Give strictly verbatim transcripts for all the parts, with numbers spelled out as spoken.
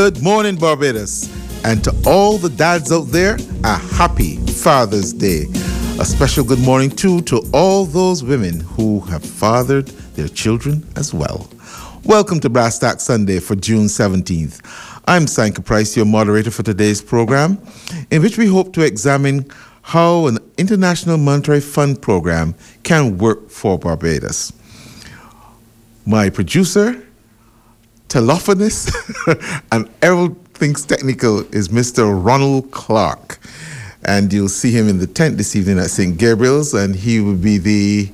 Good morning, Barbados. And to all the dads out there, a happy Father's Day. A special good morning, too, to all those women who have fathered their children as well. Welcome to Brass Tack Sunday for June seventeenth. I'm Sanka Price, your moderator for today's program, in which we hope to examine how an International Monetary Fund program can work for Barbados. My producer, telephonist, and everything technical is Mister Ronald Clark. And you'll see him in the tent this evening at Saint Gabriel's, and he will be the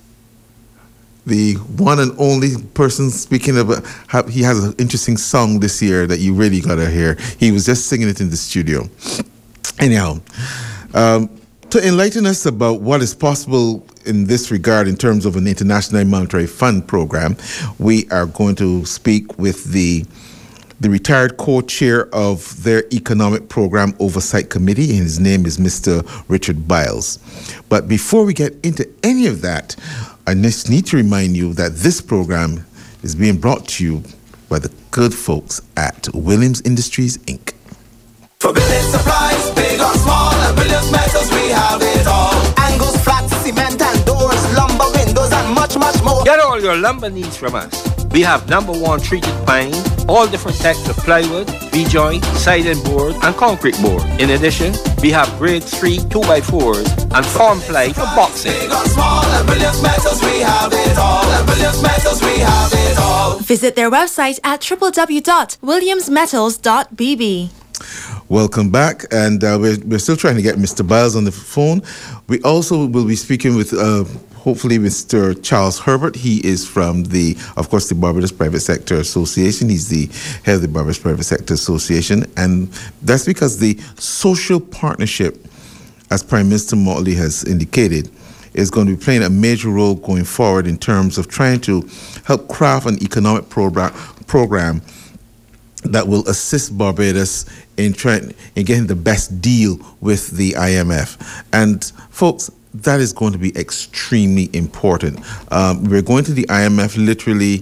the one and only person speaking about how he has an interesting song this year that you really gotta hear. He was just singing it in the studio. Anyhow, um, to enlighten us about what is possible in this regard in terms of an International Monetary Fund program, we are going to speak with the the retired co-chair of their Economic Program Oversight Committee, and his name is Mister Richard Biles. But before we get into any of that, I just need to remind you that this program is being brought to you by the good folks at Williams Industries, Incorporated. For building supplies, big or small, and Williams Metals, we have it all. Angles, flats, cement and doors, lumber, windows, and much, much more. Get all your lumber needs from us. We have number one treated pine, all different types of plywood, V-joint, siding board, and concrete board. In addition, we have grade three two by fours and form ply for boxing. Big or small, and Williams Metals, we have it all. And Williams Metals, we have it all. Visit their website at w w w dot williams metals dot b b. Welcome back, and uh, we're, we're still trying to get Mister Biles on the phone. We also will be speaking with, uh, hopefully, Mister Charles Herbert. He is from the, of course, the Barbados Private Sector Association. He's the head of the Barbados Private Sector Association, and that's because the social partnership, as Prime Minister Motley has indicated, is going to be playing a major role going forward in terms of trying to help craft an economic program program that will assist Barbados in trying in getting the best deal with the I M F. And folks, that is going to be extremely important. Um, we're going to the I M F literally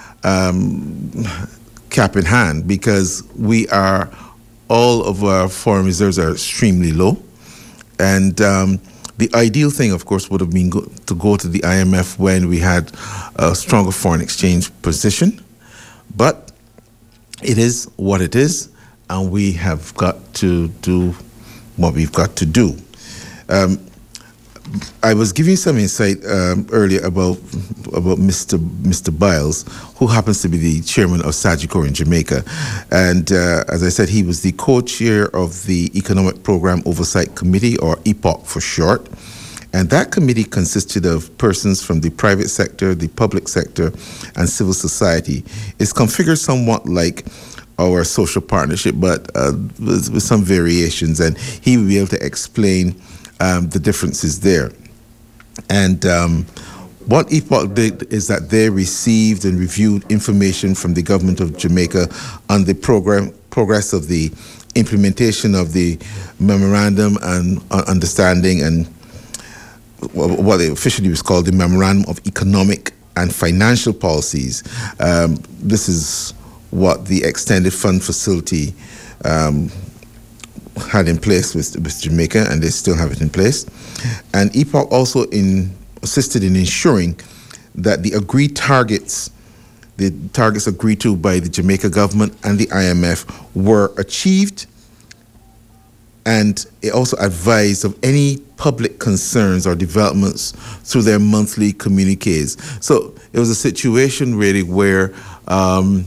um, cap in hand, because we are, all of our foreign reserves are extremely low. And um, the ideal thing, of course, would have been go- to go to the I M F when we had a stronger foreign exchange position. But it is what it is, and we have got to do what we've got to do. Um, I was giving some insight um, earlier about about Mister Mister Biles, who happens to be the chairman of Sagicor in Jamaica. And uh, as I said, he was the co-chair of the Economic Program Oversight Committee, or E P O C for short. And that committee consisted of persons from the private sector, the public sector, and civil society. It's configured somewhat like our social partnership, but uh, with, with some variations. And he will be able to explain um, the differences there. And um, what E P O C did is that they received and reviewed information from the government of Jamaica on the program progress of the implementation of the memorandum and uh, understanding, and what it officially was called the Memorandum of Economic and Financial Policies. Um, this is what the extended fund facility um, had in place with, with Jamaica, and they still have it in place. And E P O C also in, assisted in ensuring that the agreed targets, the targets agreed to by the Jamaica government and the I M F, were achieved. And it also advised of any public concerns or developments through their monthly communiques. So it was a situation really where um,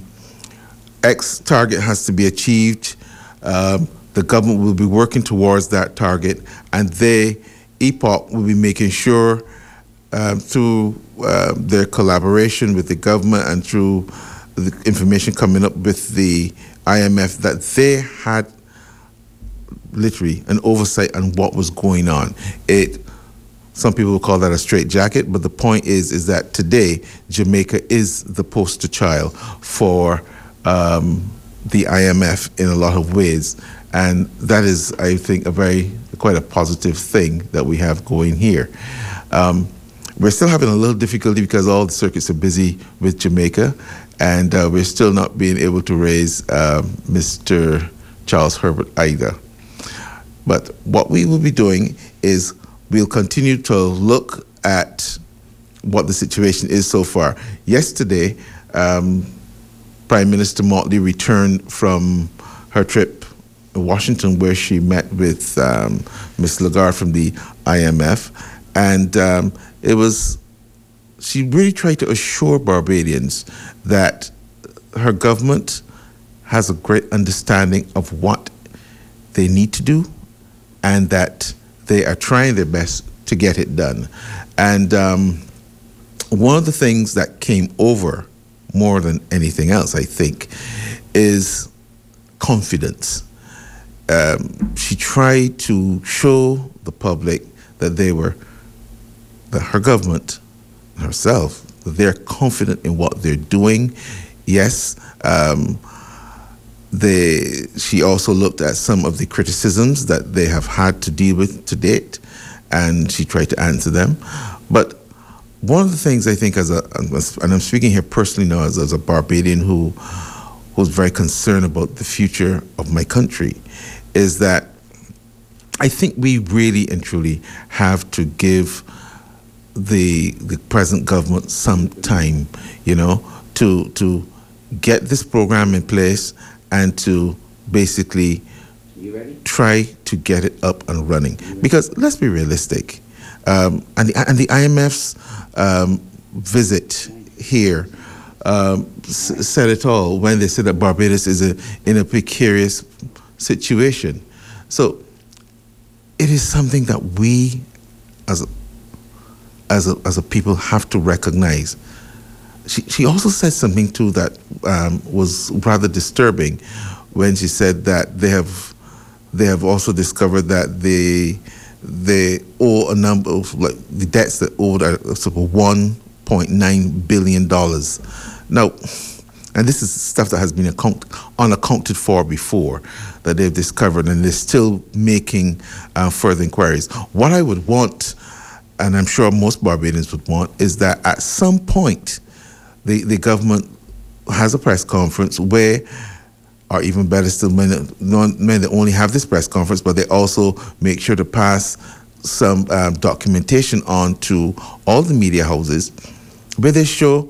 X target has to be achieved. Um, the government will be working towards that target, and they, E P O C, will be making sure uh, through uh, their collaboration with the government and through the information coming up with the I M F that they had literally an oversight on what was going on. It, some people will call that a straitjacket, but the point is, is that today Jamaica is the poster child for um, the I M F in a lot of ways, and that is, I think, a very quite a positive thing that we have going here. Um, we're still having a little difficulty because all the circuits are busy with Jamaica, and uh, we're still not being able to raise uh, Mister Charles Herbert either. But what we will be doing is we'll continue to look at what the situation is so far. Yesterday, um, Prime Minister Motley returned from her trip in Washington, where she met with um, Miz Lagarde from the I M F, and um, it was, she really tried to assure Barbadians that her government has a great understanding of what they need to do, and that they are trying their best to get it done. And um, one of the things that came over more than anything else, I think, is confidence. Um, she tried to show the public that they were, that her government, herself, that they're confident in what they're doing. Yes, um, they, she also looked at some of the criticisms that they have had to deal with to date, and she tried to answer them. But one of the things I think, as a, and I'm speaking here personally now as, as a Barbadian who who's very concerned about the future of my country, is that I think we really and truly have to give the the present government some time, you know, to to get this program in place and to basically try to get it up and running. Because let's be realistic, um, and the and the I M F's um, visit here um, s- said it all when they said that Barbados is a, in a precarious situation. So it is something that we, as a, as a, as a people, have to recognize. She she also said something too that um, was rather disturbing, when she said that they have they have also discovered that they they owe a number of, like, the debts that owed are sort of one point nine billion dollars. Now, and this is stuff that has been account, unaccounted for before, that they've discovered, and they're still making uh, further inquiries. What I would want, and I'm sure most Barbadians would want, is that at some point the, the government has a press conference where, or even better still, when they, they only have this press conference, but they also make sure to pass some um, documentation on to all the media houses, where they show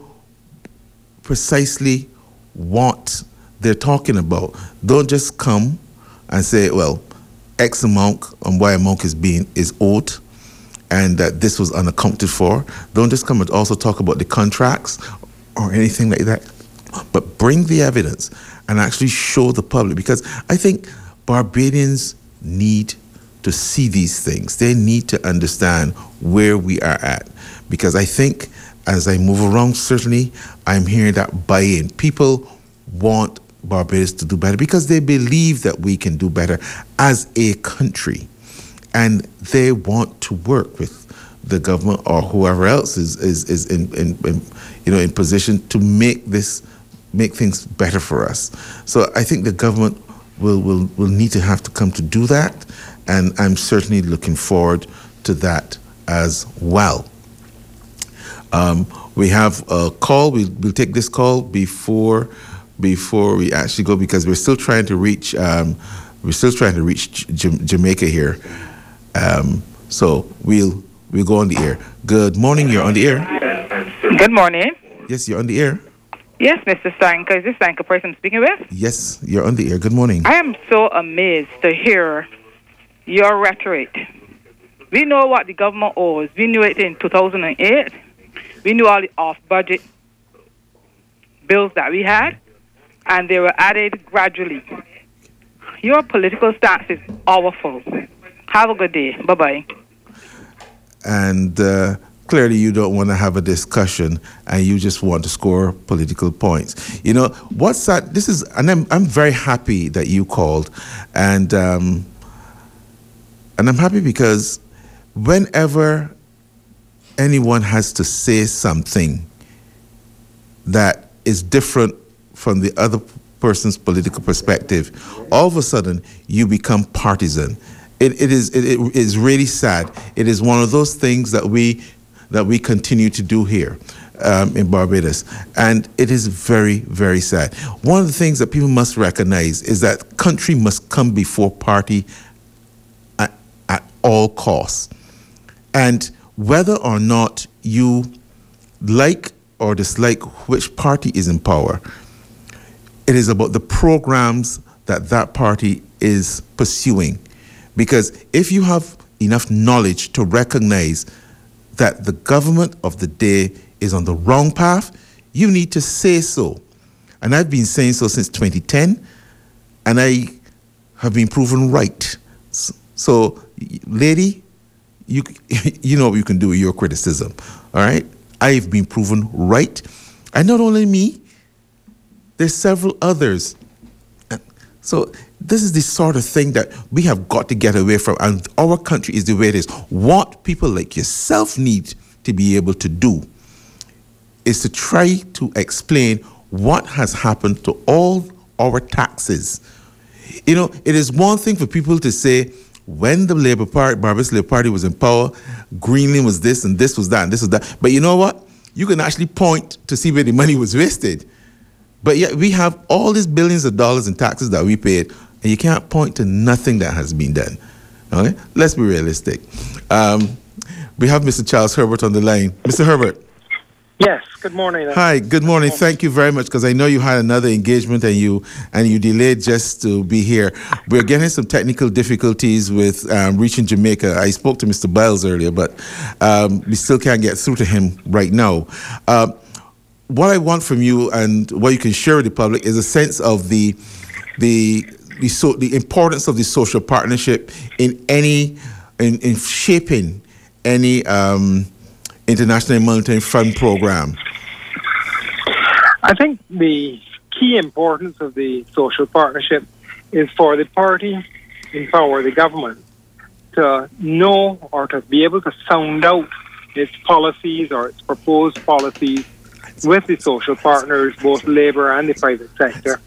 precisely what they're talking about. Don't just come and say, well, X amount and Y amount is being is owed, and that this was unaccounted for. Don't just come and also talk about the contracts or anything like that, but bring the evidence and actually show the public. Because I think Barbadians need to see these things. They need to understand where we are at. Because I think as I move around, certainly I'm hearing that buy-in. People want Barbados to do better because they believe that we can do better as a country, and they want to work with the government or whoever else is is, is in, in, in you know in position to make this make things better for us. So I think the government will will will need to have to come to do that, and I'm certainly looking forward to that as well. Um, we have a call. We, we'll take this call before before we actually go, because we're still trying to reach um, we're still trying to reach J- Jamaica here. Um, so we'll we'll go on the air. Good morning. You're on the air. Good morning. Yes, you're on the air. Yes, Mister Stanka. Is this Stanka person I'm speaking with? Yes, you're on the air. Good morning. I am so amazed to hear your rhetoric. We know what the government owes. We knew it in two thousand eight. We knew all the off-budget bills that we had, and they were added gradually. Your political stance is awful. Have a good day. Bye-bye. And uh, clearly you don't want to have a discussion, and you just want to score political points. You know, what's that? This is, and I'm, I'm very happy that you called, and um, and I'm happy because whenever anyone has to say something that is different from the other person's political perspective, all of a sudden you become partisan. It, it is it, it is really sad. It is one of those things that we that we continue to do here um, in Barbados. And it is very, very sad. One of the things that people must recognize is that country must come before party at, at all costs. And whether or not you like or dislike which party is in power, it is about the programs that that party is pursuing. Because if you have enough knowledge to recognize that the government of the day is on the wrong path, you need to say so. And I've been saying so since twenty ten, and I have been proven right. So, lady, you you know what you can do with your criticism, all right? I've been proven right. And not only me, there's several others. So this is the sort of thing that we have got to get away from, and our country is the way it is. What people like yourself need to be able to do is to try to explain what has happened to all our taxes. You know, it is one thing for people to say, when the Labour Party, Barbados Labour Party was in power, Greenland was this and this was that and this was that. But you know what? You can actually point to see where the money was wasted. But yet we have all these billions of dollars in taxes that we paid, and you can't point to nothing that has been done. Okay? Let's be realistic. Um, we have Mister Charles Herbert on the line. Mister Herbert. Yes, good morning. Hi, good morning. Thank you very much, because I know you had another engagement and you and you delayed just to be here. We're getting some technical difficulties with um, reaching Jamaica. I spoke to Mister Biles earlier, but um, we still can't get through to him right now. Uh, what I want from you and what you can share with the public is a sense of the the the, so, the importance of the social partnership in any in, in shaping any um, International Monetary Fund program. I think the key importance of the social partnership is for the party in power, the government, to know or to be able to sound out its policies or its proposed policies with the social partners, both Labour and the private sector,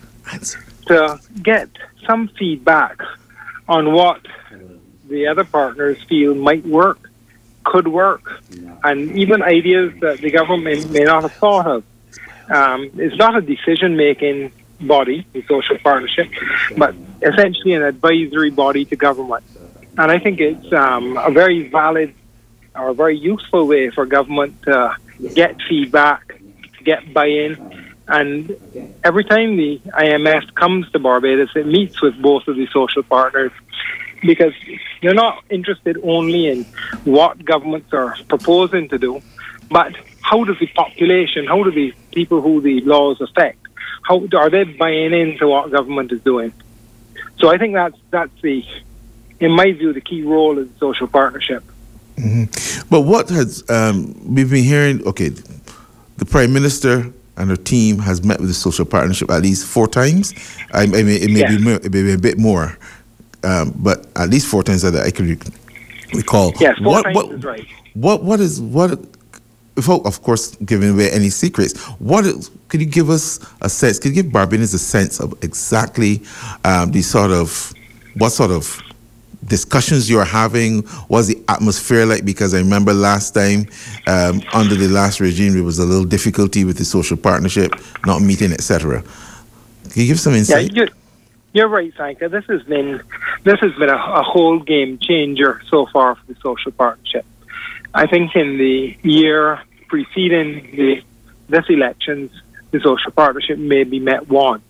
to get some feedback on what the other partners feel might work, could work, and even ideas that the government may not have thought of. Um, it's not a decision-making body, the social partnership, but essentially an advisory body to government. And I think it's um, a very valid or a very useful way for government to get feedback, get buy-in. And every time the I M F comes to Barbados, it meets with both of the social partners, because they're not interested only in what governments are proposing to do, but how does the population, how do the people who the laws affect, how are they buying into what government is doing? So I think that's that's the, in my view, the key role of the social partnership. Mm-hmm. But what has um, we've been hearing? Okay, the Prime Minister and her team has met with the social partnership at least four times. I, I mean, it may, yeah. be, more, it may be a bit more. Um, but at least four times that I can recall. Yes, four what, times what, is right. What what is what? Without, of course, giving away any secrets, what is, could you give us a sense? Could you give Barbadians a sense of exactly um, the sort of what sort of discussions you're having? What's the atmosphere like? Because I remember last time um, under the last regime, there was a little difficulty with the social partnership not meeting, et cetera. Can you give some insight? Yeah, You're right, Sanka. This has been this has been a, a whole game changer so far for the social partnership. I think in the year preceding the this elections, the social partnership maybe met once,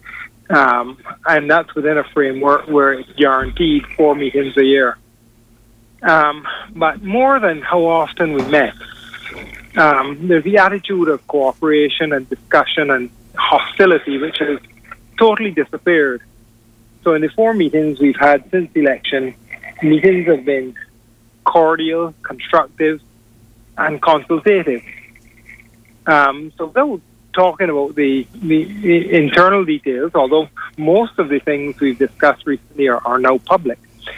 um, and that's within a framework where it's guaranteed four meetings a year. Um, but more than how often we met, um, there's the attitude of cooperation and discussion and hostility, which has totally disappeared. So in the four meetings we've had since the election, meetings have been cordial, constructive, and consultative. Um, so without talking about the, the, the internal details, although most of the things we've discussed recently are, are now public,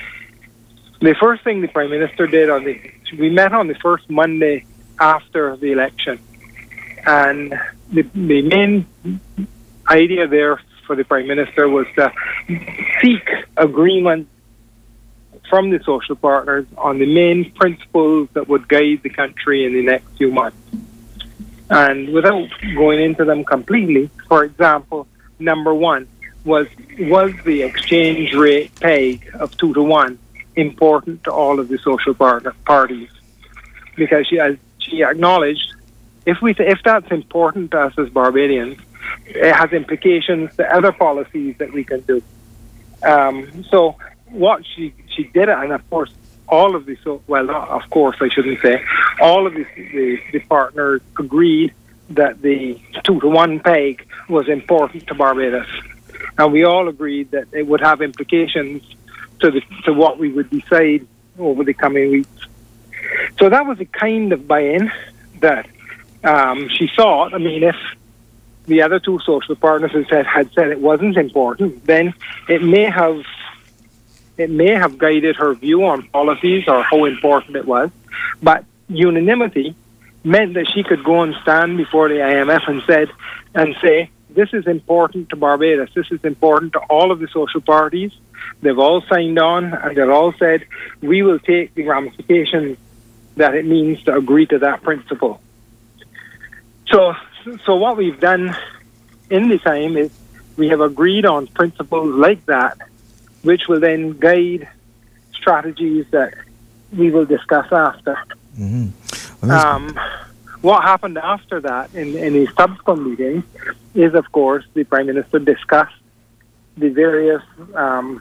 the first thing the Prime Minister did, on the we met on the first Monday after the election, and the, the main idea there for the Prime Minister was to seek agreement from the social partners on the main principles that would guide the country in the next few months. And without going into them completely, for example, number one was, was the exchange rate peg of two to one important to all of the social partner parties? Because she, as she acknowledged, if we if that's important to us as Barbadians, it has implications to other policies that we can do. Um, so what she she did, and of course all of the so well, not of course I shouldn't say, all of the the, the partners agreed that the two to one peg was important to Barbados, and we all agreed that it would have implications to the to what we would decide over the coming weeks. So that was the kind of buy-in that um, she thought. I mean, if the other two social partners had said, had said it wasn't important, then it may have it may have guided her view on policies or how important it was. But unanimity meant that she could go and stand before the I M F and said and say, this is important to Barbados. This is important to all of the social parties. They've all signed on, and they've all said, we will take the ramifications that it means to agree to that principle. So, so what we've done in the time is we have agreed on principles like that, which will then guide strategies that we will discuss after. Mm-hmm. Um, what happened after that in, in the subsequent meetings is, of course, the Prime Minister discussed the various um,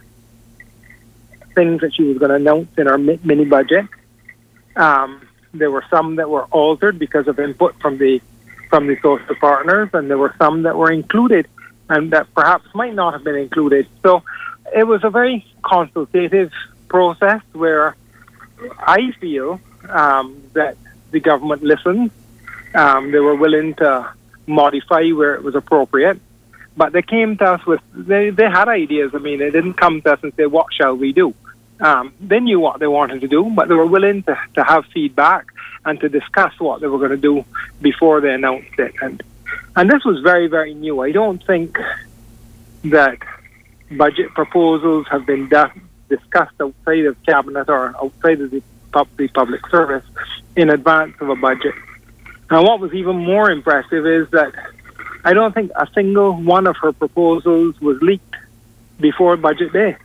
things that she was going to announce in our mini budget. Um, there were some that were altered because of input from the from the social partners, and there were some that were included and that perhaps might not have been included. So it was a very consultative process where I feel um, that the government listened. Um, they were willing to modify where it was appropriate, but they came to us with, they, they had ideas. I mean, they didn't come to us and say, what shall we do? Um, they knew what they wanted to do, but they were willing to, to have feedback and to discuss what they were going to do before they announced it. And, and this was very, very new. I don't think that budget proposals have been da- discussed outside of Cabinet or outside of the, pub- the public service in advance of a budget. And what was even more impressive is that I don't think a single one of her proposals was leaked before budget day.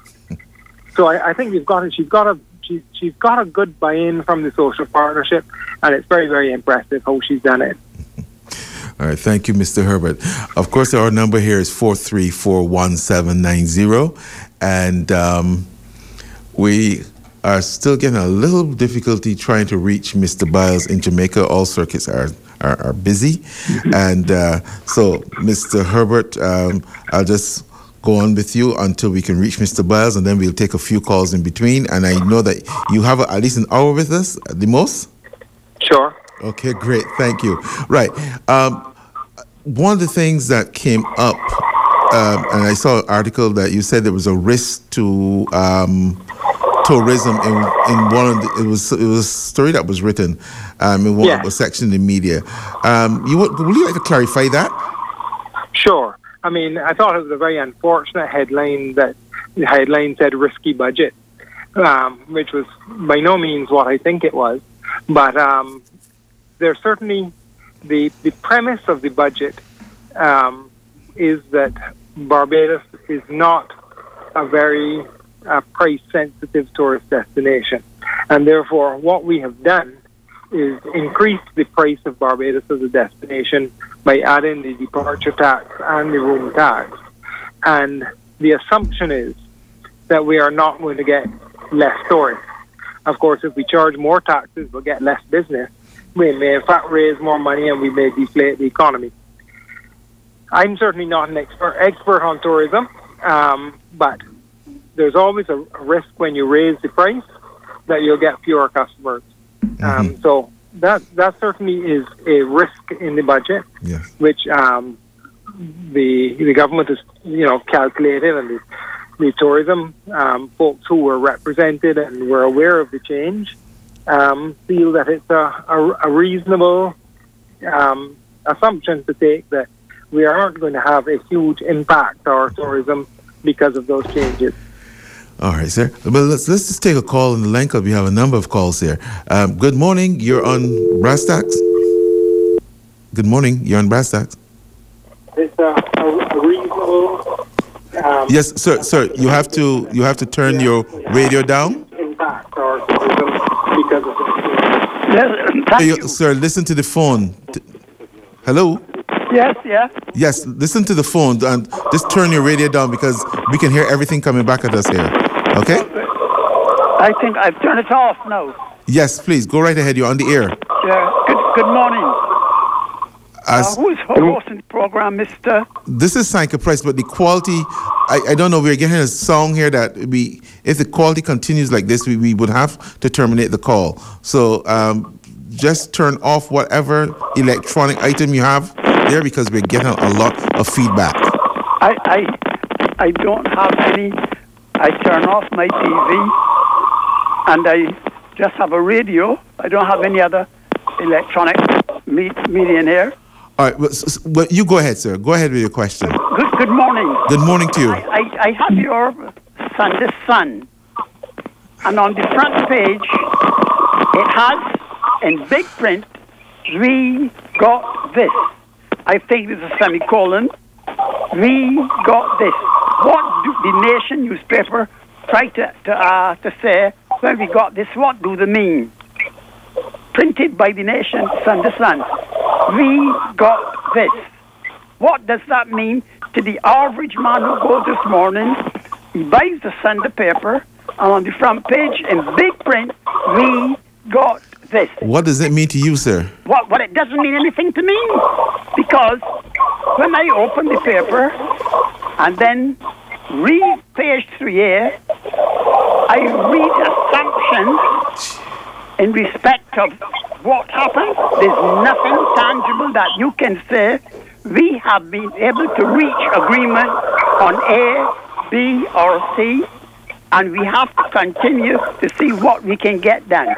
So I, I think we've got she's got a she's she's got a good buy-in from the social partnership, and it's very, very impressive how she's done it. All right, thank you, Mister Herbert. Of course, our number here is four three four one seven nine zero, and um, we are still getting a little difficulty trying to reach Mister Biles in Jamaica. All circuits are are, are busy, and uh, so Mister Herbert, um, I'll just go on with you until we can reach Mister Biles, and then we'll take a few calls in between. And I know that you have at least an hour with us, at the most? Sure. Okay, great. Thank you. Right. Um, one of the things that came up, um, and I saw an article that you said there was a risk to um, tourism in, in one of the, it was it was a story that was written um, in one yeah. of the section in the media. Um, you would, would you like to clarify that? Sure. I mean, I thought it was a very unfortunate headline that the headline said risky budget, um, which was by no means what I think it was. But um, there's certainly the, the premise of the budget um, is that Barbados is not a very uh, price-sensitive tourist destination. And therefore, what we have done is increase the price of Barbados as a destination by adding the departure tax and the room tax. And the assumption is that we are not going to get less tourists. Of course, if we charge more taxes, we'll get less business. We may, in fact, raise more money and we may deflate the economy. I'm certainly not an expert, expert on tourism, um, but there's always a risk when you raise the price that you'll get fewer customers. Mm-hmm. Um, so that that certainly is a risk in the budget, yes. which um, the the government has you know calculated, and the, the tourism um, folks who were represented and were aware of the change um, feel that it's a, a, a reasonable um, assumption to take that we aren't going to have a huge impact on our tourism because of those changes. All right, sir. Well, let's let's just take a call in the line because we have a number of calls here. Um, good morning. You're on Brass Tacks. Good morning. You're on Brass Tacks. It's a, a, a reasonable. Um, Yes, sir. Sir, you have to you have to turn your radio down. Impact or because of Yes, thank You- you. sir, listen to the phone. T- Hello. Yes, yeah. Yes, listen to the phone and just turn your radio down because we can hear everything coming back at us here. Okay? I think I've turned it off now. Yes, please go right ahead. You're on the air. Yeah. Good, good morning. Uh, As who's hosting the program, Mister? this is Sanka Price, but the quality, I, I don't know. We're getting a song here that we, if the quality continues like this, we, we would have to terminate the call. So um, just turn off whatever electronic item you have there because we're getting a lot of feedback. I, I, I don't have any. I turn off my T V, and I just have a radio. I don't have any other electronic me- media in here. All right, well, s- s- well, you go ahead, sir. Go ahead with your question. Good, good morning. Good morning to you. I, I, I have your Sunday Sun, and on the front page, it has in big print, "We got this." I think it's a semicolon. We got this. What do the Nation newspaper try to to, uh, to say when we got this? What do they mean? Printed by the Nation, Sunday Sun. We got this. What does that mean to the average man who goes this morning? He buys the Sunday paper, and on the front page in big print, we got this. What does it mean to you, sir? What, what it doesn't mean anything to me, because when I open the paper and then read page three A, I read assumptions in respect of what happened. There's nothing tangible that you can say. We have been able to reach agreement on A, B, or C, and we have to continue to see what we can get done.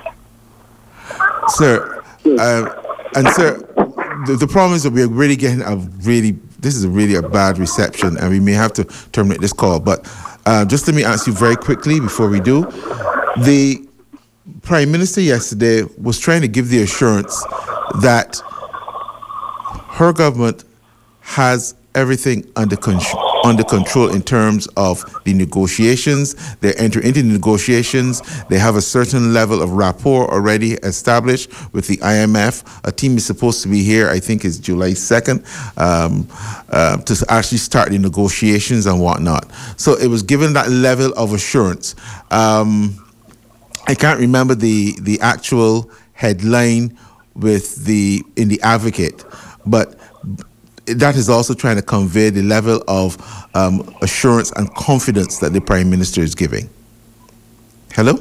Sir, uh, and sir, the, the problem is that we're really getting a really, this is a really a bad reception, and we may have to terminate this call. But uh, just let me ask you very quickly before we do. The Prime Minister yesterday was trying to give the assurance that her government has everything under control. Under control in terms of the negotiations. They enter into the negotiations. They have a certain level of rapport already established with the I M F. A team is supposed to be here, I think it's July second, um, uh, to actually start the negotiations and whatnot. So it was given that level of assurance. Um, I can't remember the, the actual headline with the in the Advocate, but that is also trying to convey the level of um, assurance and confidence that the Prime Minister is giving. Hello?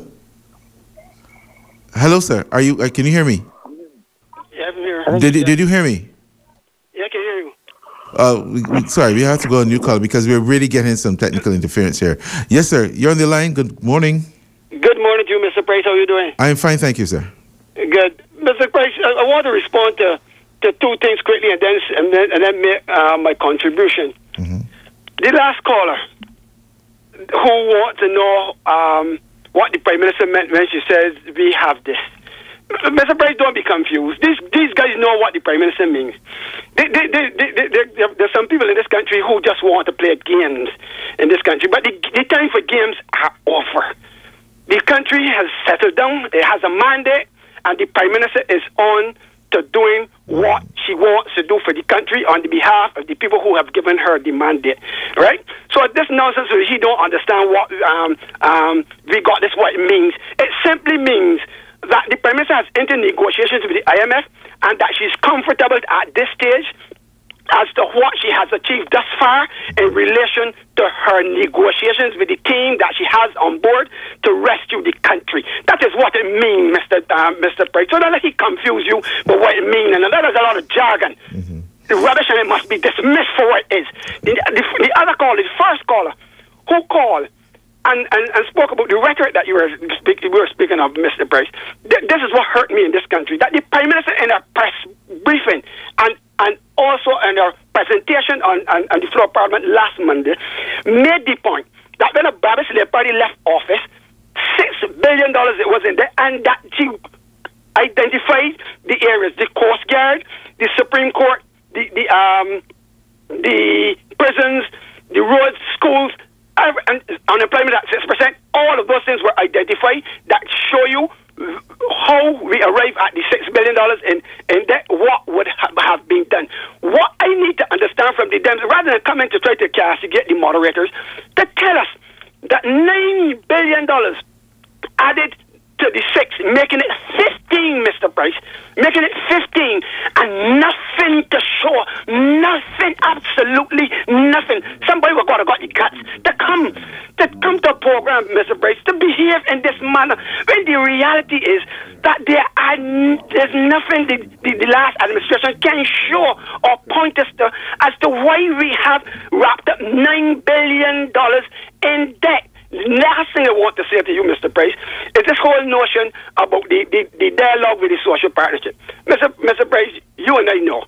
Hello, sir. Are you? Uh, can you hear me? Yeah, I'm here. Did you, did you hear me? Yeah, I can hear you. Uh, we, we, sorry, we have to go on new call because we're really getting some technical interference here. Yes, sir. You're on the line. Good morning. Good morning to you, Mister Price. How are you doing? I am fine, thank you, sir. Good. Mister Price, I, I want to respond to, to two things quickly and then and then, and then make uh, my contribution. Mm-hmm. The last caller who wants to know um, what the Prime Minister meant when she says we have this. Mister Price, don't be confused. These these guys know what the Prime Minister means. They, they, they, they, they, they, there's some people in this country who just want to play games in this country, but the, the time for games are over. The country has settled down. It has a mandate, and the Prime Minister is on to doing what she wants to do for the country on the behalf of the people who have given her the mandate, right? So this nonsense where he don't understand what um, um, we got this, what it means. It simply means that the Prime Minister has entered negotiations with the I M F and that she's comfortable at this stage as to what she has achieved thus far in relation to her negotiations with the team that she has on board to rescue the country. That is what it means, Mister Uh, Mister Price. So don't let it confuse you with what it means. And that is a lot of jargon. Mm-hmm. The rubbish, and it must be dismissed for what it is. The, the, the other caller, the first caller, who called and, and, and spoke about the rhetoric that you were, speak, we were speaking of, Mister Price. Th- this is what hurt me in this country. That the Prime Minister in a press briefing and and also in our presentation on, on, on the floor of Parliament last Monday, made the point that when a Baba Slave Party the the um the prisons, the roads, schools, and unemployment at six percent. All of those things were identified that show you how we arrive at the six billion dollars in in debt. What would ha- have been done? What I need to understand from the Dems, rather than coming to try to castigate the moderators, to tell us that nine billion dollars added to the six, making it fifteen, Mister Price, making it fifteen, and nothing to show, nothing, absolutely nothing. Somebody would have got the guts to come, to come to a program, Mister Price, to behave in this manner, when the reality is that there are, there's nothing the, the, the last administration can show or point us to as to why we have wrapped up nine billion dollars in debt. Last thing I want to say to you, Mister Price, is this whole notion about the, the, the dialogue with the social partnership. Mister Mister Price, you and I know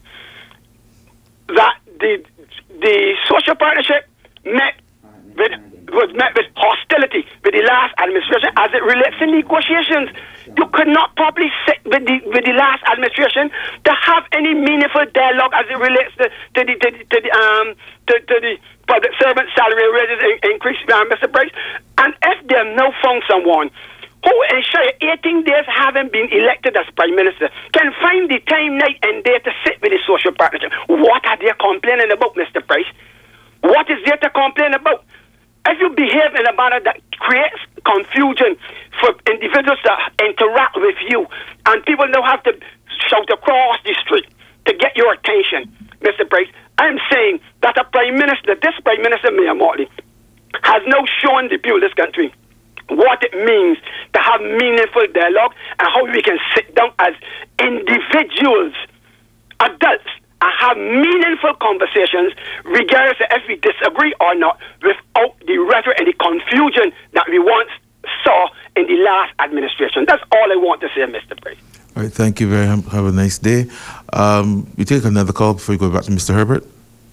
that the the social partnership met with, was met with hostility with the last administration as it relates to negotiations. You could not properly sit with the with the last administration to have any meaningful dialogue as it relates to, to the to the, to the um to, to the public servant salary raises in, increase, uh, Mister Price. And if they have now found someone who, in short, eighteen days having been elected as Prime Minister, can find the time, night and day to sit with the social partnership, what are they complaining about, Mister Price? What is there to complain about? If you behave in a manner that creates confusion for individuals to interact with you, and people now have to shout across the street to get your attention, Mister Price, I'm saying that a Prime Minister, this Prime Minister, Mayor Mortley, has now shown the people of this country what it means to have meaningful dialogue and how we can sit down as individuals, adults, and have meaningful conversations, regardless of if we disagree or not, without the rhetoric and the confusion that we once saw in the last administration. That's all I want to say, Mister Price. All right, thank you very much. Have a nice day. Um, we take another call before we go back to Mister Herbert.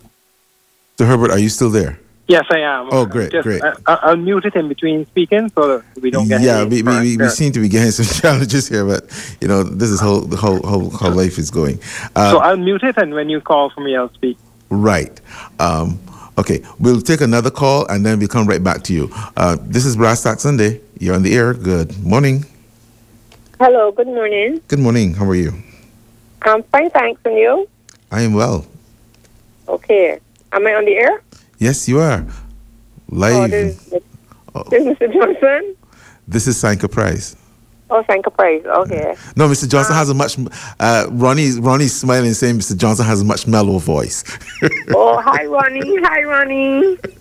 Mister Herbert, are you still there? Yes, I am. Oh, great, Just, great. I, I'll mute it in between speaking so that we don't get yeah, any we, we, we, we seem to be getting some challenges here, but, you know, this is how, how, how, how life is going. Uh, so I'll mute it, and when you call for me, I'll speak. Right. Um, okay, we'll take another call, and then we'll come right back to you. Uh, this is Brass Tack Sunday. You're on the air. Good morning. Hello, good morning. Good morning. How are you? I'm fine, thanks. And you? I am well. Okay. Am I on the air? Yes, you are. Live. Oh, this, this, oh. this is Mister Johnson? This is Sanka Price. Oh, Sanka Price. Okay. No, Mister Johnson um, has a much... Uh, Ronnie, Ronnie's smiling saying Mister Johnson has a much mellow voice. Oh, hi, Ronnie. Hi, Ronnie.